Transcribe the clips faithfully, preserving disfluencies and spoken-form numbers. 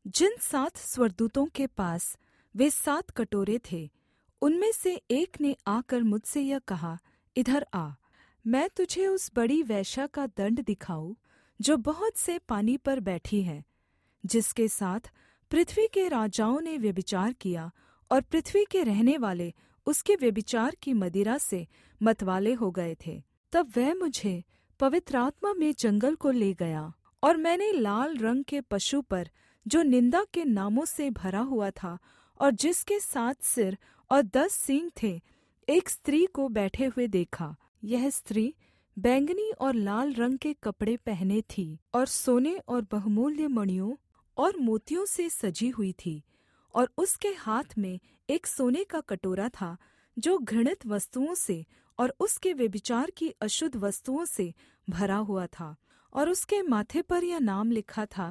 जिन सात स्वर्गदूतों के पास वे सात कटोरे थे, उनमें से एक ने आकर मुझसे यह कहा, इधर आ, मैं तुझे उस बड़ी वेश्या का दण्ड दिखाऊँ, जो बहुत से पानी पर बैठी है, जिसके साथ पृथ्वी के राजाओं ने व्यभिचार किया, और पृथ्वी के रहनेवाले उसके व्यभिचार की मदिरा से मतवाले हो गए थे। तब वह मुझे पवित्र आत्मा में जंगल को ले गया, और मैंने लाल रंग के पशु पर, जो निंदा के नामों से भरा हुआ था और जिसके सात सिर और दस सींग थे, एक स्त्री को बैठे हुए देखा। यह स्त्री बैंगनी और लाल रंग के कपड़े पहने थी, और सोने और बहुमूल्य मणियों और मोतियों से सजी हुई थी, और उसके हाथ में एक सोने का कटोरा था, जो घृणित वस्तुओं से और उसके व्यभिचार की अशुद्ध वस्तुओं से भरा हुआ था। और उसके माथे पर यह नाम लिखा था,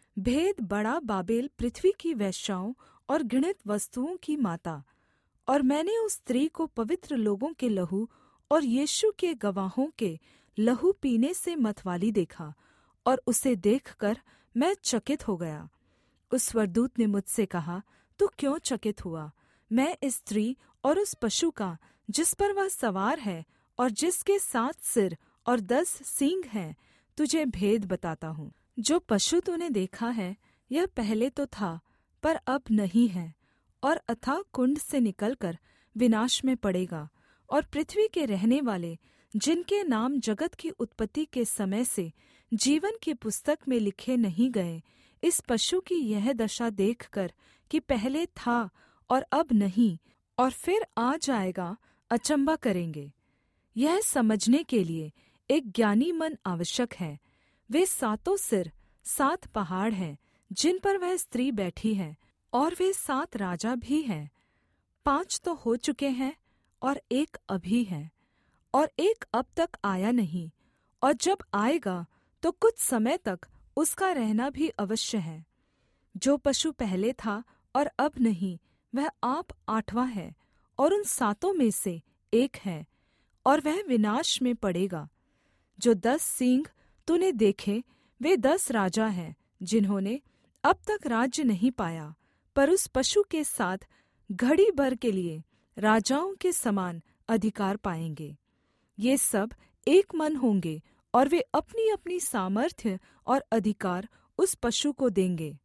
भेद बड़ा बाबेल, पृथ्वी की वेश्याओं और घृणित वस्तुओं की माता। और मैंने उस स्त्री को पवित्र लोगों के लहू और यीशु के गवाहों के लहू पीने से मतवाली देखा, और उसे देखकर मैं चकित हो गया। उस स्वर्गदूत ने मुझसे कहा, तू क्यों चकित हुआ? मैं इस स्त्री और उस पशु का, जिस पर वह सवार है और जिसके सात सिर और दस सींग हैं, तुझे भेद बताता हूँ। जो पशु तूने देखा है, यह पहले तो था, पर अब नहीं है, और अथाह कुंड से निकलकर विनाश में पड़ेगा। और पृथ्वी के रहने वाले, जिनके नाम जगत की उत्पत्ति के समय से जीवन की पुस्तक में लिखे नहीं गए, इस पशु की यह दशा देखकर कि पहले था और अब नहीं और फिर आ जाएगा, अचम्भा करेंगे। यह समझने के लिए एक ज्ञानी मन आवश्यक है। वे सातों सिर सात पहाड़ हैं, जिन पर वह स्त्री बैठी है, और वे सात राजा भी हैं। पाँच तो हो चुके हैं और एक अभी है, और एक अब तक आया नहीं, और जब आएगा तो कुछ समय तक उसका रहना भी अवश्य है। जो पशु पहले था और अब नहीं, वह आप आठवाँ है, और उन सातों में से एक है, और वह विनाश में पड़ेगा। जो दस सींग तूने देखे, वे दस राजा हैं, जिन्होंने अब तक राज्य नहीं पाया, पर उस पशु के साथ घड़ी भर के लिए राजाओं के समान अधिकार पाएंगे। ये सब एक मन होंगे, और वे अपनी अपनी सामर्थ्य और अधिकार उस पशु को देंगे।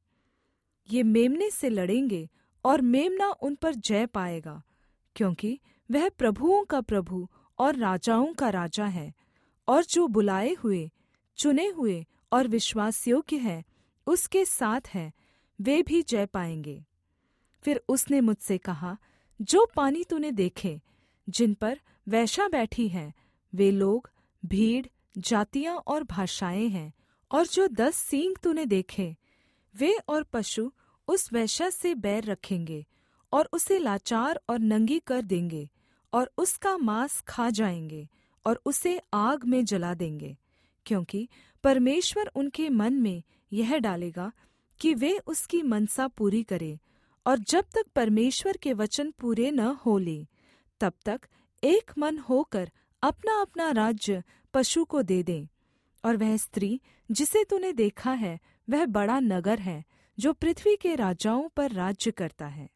ये मेमने से लड़ेंगे, और मेमना उन पर जय पाएगा, क्योंकि वह प्रभुओं का प्रभु और राजाओं का राजा है। और जो बुलाए हुए, चुने हुए और विश्वासयोग्य हैं, उसके साथ हैं, वे भी जय पाएंगे। फिर उसने मुझसे कहा, जो पानी तूने देखे, जिन पर वेश्या बैठी है, वे लोग, भीड़, जातियाँ और भाषाएँ हैं। और जो दस सींग तूने देखे, वे और पशु उस वेश्या से बैर रखेंगे, और उसे लाचार और नंगी कर देंगे, और उसका मांस खा जाएंगे, और उसे आग में जला देंगे। क्योंकि परमेश्वर उनके मन में यह डालेगा कि वे उसकी मनसा पूरी करें, और जब तक परमेश्वर के वचन पूरे न हो ले, तब तक एक मन होकर अपना अपना राज्य पशु को दे दें। और वह स्त्री जिसे तूने देखा है, वह बड़ा नगर है, जो पृथ्वी के राजाओं पर राज्य करता है।